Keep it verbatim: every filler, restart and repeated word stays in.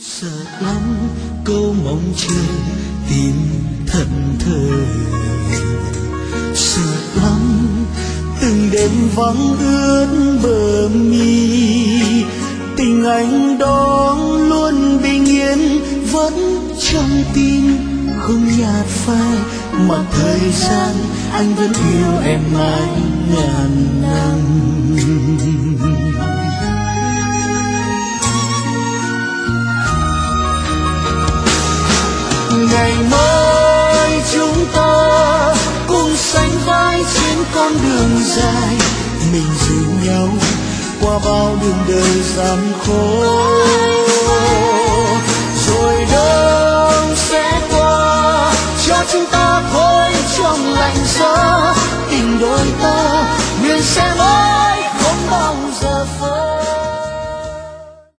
Sợ lắm câu mong chờ tim thẫn thờ, sợ lắm từng đêm vắng ướt bờ mi. Tình anh đó luôn bình yên vẫn trong tim, không nhạt phai mà thời gian anh vẫn yêu em mãi ngàn năm. Ngày mai chúng ta cùng sánh vai trên con đường dài, mình dìu nhau qua bao đường đời gian khó.